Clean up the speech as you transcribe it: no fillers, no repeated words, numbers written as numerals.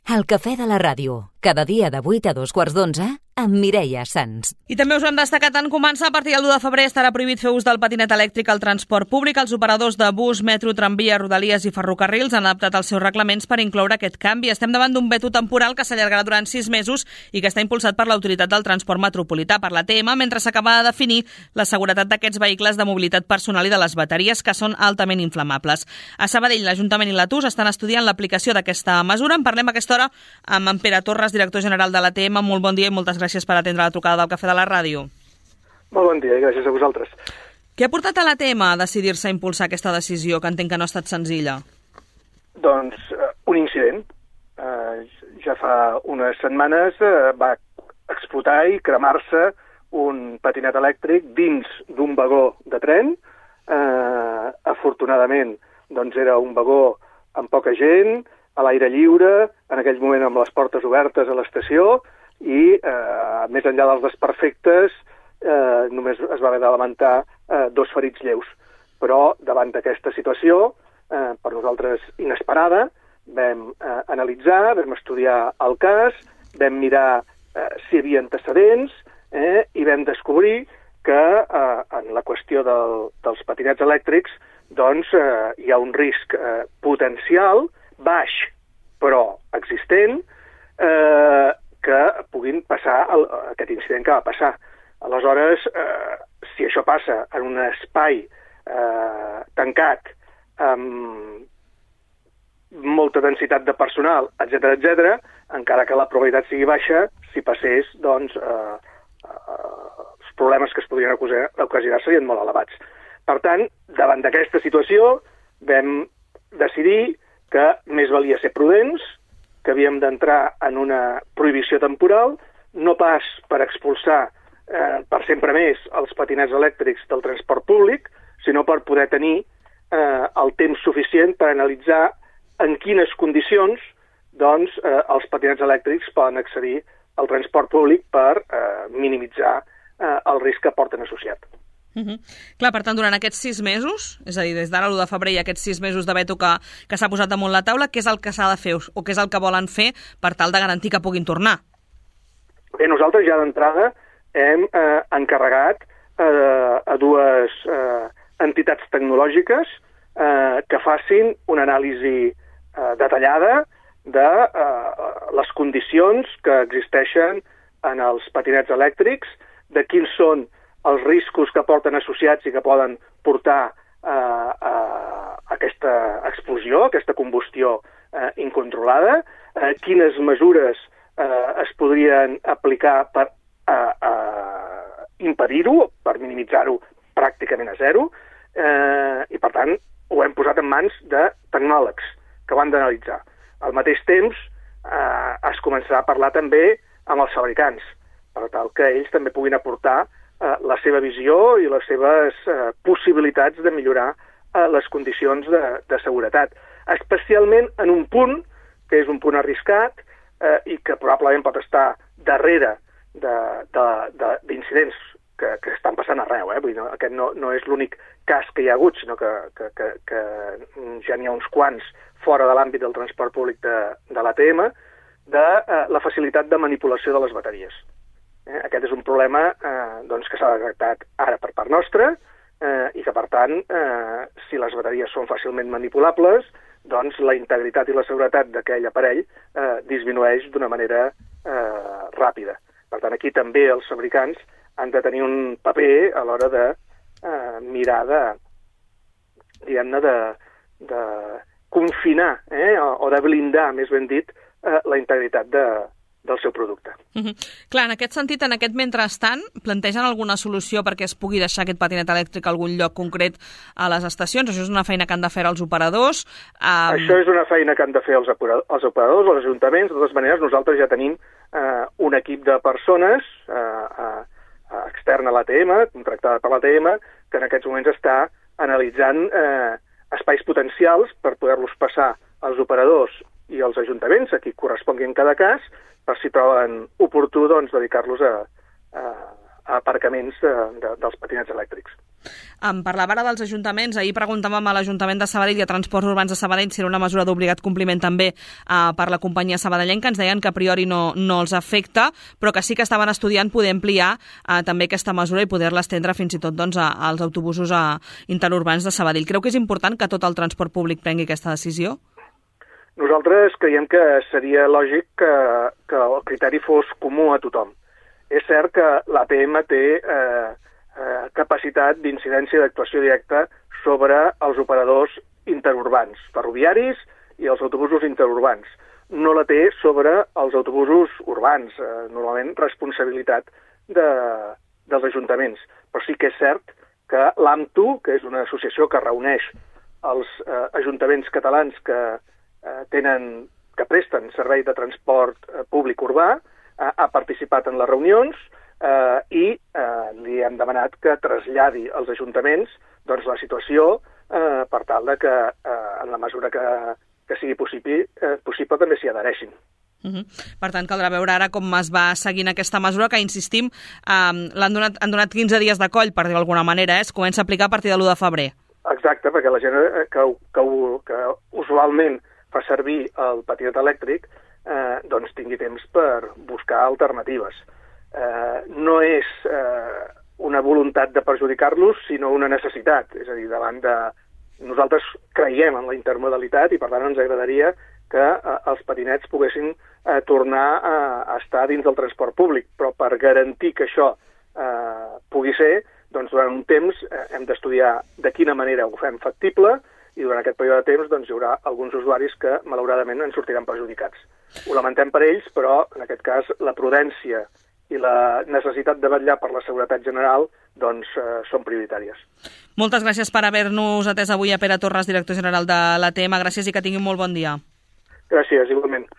El cafè de la ràdio, cada dia de 8 a 2:15, amb Mireia Sans. I també us ho hem destacat en començar. A partir del 1 de febrer estarà prohibit fer ús del patinet elèctric al transport públic. Els operadors de bus, metro, tramvia, rodalies i ferrocarrils han adaptat els seus reglaments per incloure aquest canvi. Estem davant d'un veto temporal que s'allargarà durant 6 mesos i que està impulsat per l'Autoritat del Transport Metropolità, per l'ATM, mentre s'acaba de definir la seguretat d'aquests vehicles de mobilitat personal i de les bateries, que són altament inflamables. A Sabadell, l'Ajuntament i l'ATUS estan estudiant l'aplicació d'aquesta mesura. En parlem a aquesta hora amb en Pere Torres, director general de l'ATM. Molt bon dia i moltes gràcies per atendre la trucada del Cafè de la Ràdio. Molt bon dia i gràcies a vosaltres. Què ha portat a l'ATM a decidir-se a impulsar aquesta decisió, que entenc que no ha estat senzilla? Doncs un incident. Ja fa unes setmanes va explotar i cremar-se un patinet elèctric dins d'un vagó de tren. Afortunadament, doncs era un vagó amb poca gent, a l'aire lliure, en aquell moment amb les portes obertes a l'estació, i més enllà dels desperfectes només es va haver de lamentar 2 ferits lleus. Però davant d'aquesta situació, per nosaltres inesperada, vam analitzar, vam estudiar el cas, vam mirar si hi havia antecedents i vam descobrir que en la qüestió dels patinets elèctrics doncs hi ha un risc potencial, baix però existent, que puguin passar aquest incident que va passar. Aleshores, si això passa en un espai tancat, amb molta densitat de personal, etc., encara que la probabilitat sigui baixa, si passés, doncs, els problemes que es podrien ocasionar serien molt elevats. Per tant, davant d'aquesta situació, vam decidir que més valia ser prudents, que havíem d'entrar en una prohibició temporal, no pas per expulsar per sempre més els patinets elèctrics del transport públic, sinó per poder tenir el temps suficient per analitzar en quines condicions doncs, els patinets elèctrics poden accedir al transport públic per minimitzar el risc que porten associat. Clar, per tant, durant aquests 6 mesos, és a dir, des d'ara l'1 de febrer i aquests 6 mesos de veto que s'ha posat damunt la taula, què és el que s'ha de fer o què és el que volen fer per tal de garantir que puguin tornar? Bé, nosaltres ja d'entrada hem encarregat a 2 entitats tecnològiques que facin una anàlisi detallada de les condicions que existeixen en els patinets elèctrics, de quins són els riscos que porten associats i que poden portar a aquesta explosió, a aquesta combustió incontrolada, quines mesures es podrien aplicar per impedir-ho, per minimitzar-ho pràcticament a zero, i per tant ho hem posat en mans de tecnòlegs que ho han d'analitzar. Al mateix temps es començarà a parlar també amb els fabricants, per tal que ells també puguin aportar la seva visió i les seves possibilitats de millorar les condicions de seguretat, especialment en un punt que és un punt arriscat i que probablement pot estar darrere d'incidents que estan passant arreu. Vull dir, aquest no és l'únic cas que hi ha hagut, sinó que ja n'hi ha uns quants fora de l'àmbit del transport públic de l'ATM, de la facilitat de manipulació de les bateries. Aquest és un problema doncs, que s'ha detectat ara per part nostra i que, per tant, si les bateries són fàcilment manipulables, doncs la integritat i la seguretat d'aquell aparell disminueix d'una manera ràpida. Per tant, aquí també els fabricants han de tenir un paper a l'hora de mirar de confinar o de blindar, més ben dit, la integritat del seu producte. Clar, en aquest sentit, en aquest mentrestant, plantegen alguna solució perquè es pugui deixar aquest patinet elèctric a algun lloc concret a les estacions? Això és una feina que han de fer els operadors? Això és una feina que han de fer els operadors, els ajuntaments. De totes maneres, nosaltres ja tenim un equip de persones externa a l'ATM, contractada per l'ATM, que en aquests moments està analitzant espais potencials per poder-los passar als operadors i als ajuntaments, a qui correspongui en cada cas, per si troben oportú doncs, dedicar-los a aparcaments dels patinets elèctrics. Em parlava ara dels ajuntaments. Ahir preguntàvem a l'Ajuntament de Sabadell i a Transports Urbans de Sabadell si era una mesura d'obligat compliment també per la companyia sabadellenca. Ens deien que a priori no els afecta, però que sí que estaven estudiant poder ampliar també aquesta mesura i poder-la estendre fins i tot als autobusos interurbans de Sabadell. Creu que és important que tot el transport públic prengui aquesta decisió? Nosaltres creiem que seria lògic que el criteri fos comú a tothom. És cert que l'APM té capacitat d'incidència d'actuació directa sobre els operadors interurbans, ferroviaris i els autobusos interurbans. No la té sobre els autobusos urbans, normalment responsabilitat dels ajuntaments. Però sí que és cert que l'AMTU, que és una associació que reuneix els ajuntaments catalans que presten servei de transport públic urbà, ha participat en les reunions i li hem demanat que traslladi als ajuntaments la situació per tal que en la mesura que sigui possible també s'hi adhereixin. Per tant, caldrà veure ara com es va seguint aquesta mesura, que, insistim, han donat 15 dies de coll, per dir-ho d'alguna manera, es comença a aplicar a partir de l'1 de febrer. Exacte, perquè la gent que usualment fa servir el patinet elèctric tingui temps per buscar alternatives. No és una voluntat de perjudicar-los, sinó una necessitat. És a dir, nosaltres creiem en la intermodalitat i per tant ens agradaria que els patinets poguessin tornar a estar dins del transport públic, però per garantir que això pugui ser, durant un temps hem d'estudiar de quina manera ho fem factible i durant aquest període de temps hi haurà alguns usuaris que malauradament en sortiran perjudicats. Ho lamentem per ells, però en aquest cas la prudència i la necessitat de vetllar per la seguretat general són prioritàries. Moltes gràcies per haver-nos atès avui a Pere Torres, director general de l'ATM. Gràcies i que tinguin molt bon dia. Gràcies, igualment.